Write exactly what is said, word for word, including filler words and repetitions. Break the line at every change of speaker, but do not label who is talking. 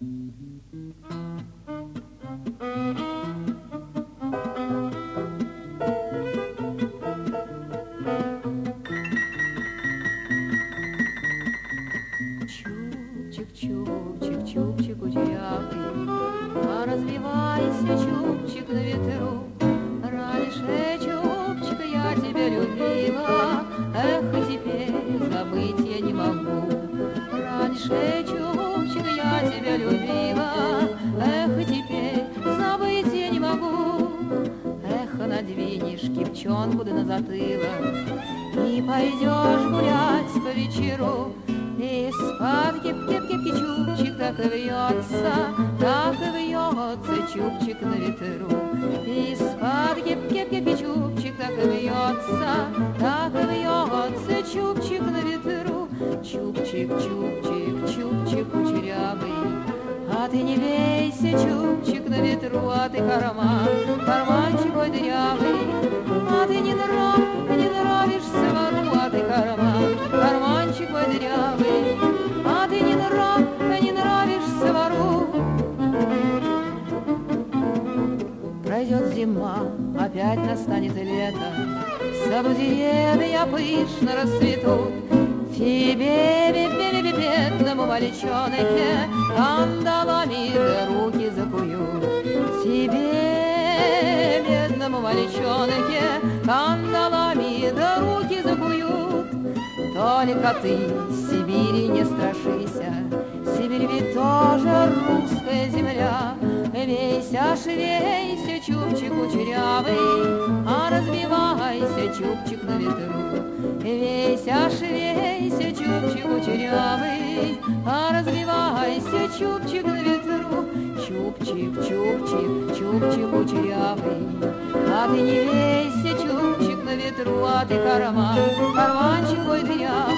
Чубчик, чубчик кудрявый, а развивайся, чубчик, на ветру. Раньше, чубчик, я тебя любила, эх, и теперь забыть я не могу. Раньше, чубчик, я тебя любила, эх, и теперь забыть я не могу. Эх, надвинешь кипчонку да на затылок и пойдешь гулять по вечеру. Из-под кип-кип-кипки чубчик так и вьется, так и вьется чубчик на ветру. Из-под кип-кип-кипки чубчик так и вьется, так и вьется чубчик на ветру. Чубчик, чубчик, чубчик кучерявый, а ты не вейся, чубчик на ветру, а ты карман, карманчик мой дырявый, а ты не нрав, не нравишься вору, а ты карман, карманчик мой дырявый, а ты не нрав, не нравишься вору. Пройдет зима, опять настанет лето, саду деревья пышно расцветут. Тебе, бе-бе-бе, бедному мальчонке, кандалами да руки закуют. Тебе, бедному мальчонке, кандалами да руки закуют. Только ты Сибири не страшися, Сибирь ведь тоже русская земля. Вейся, швейся, чубчик кучерявый, а разбивайся, чубчик на ветру. Вейся, швейся, чубчик кучерявый, а разбивайся, чубчик на ветру. Чубчик, чубчик, чубчик кучерявый, а ты не вейся, чубчик на ветру, а ты карман, карманчик мой дырявый.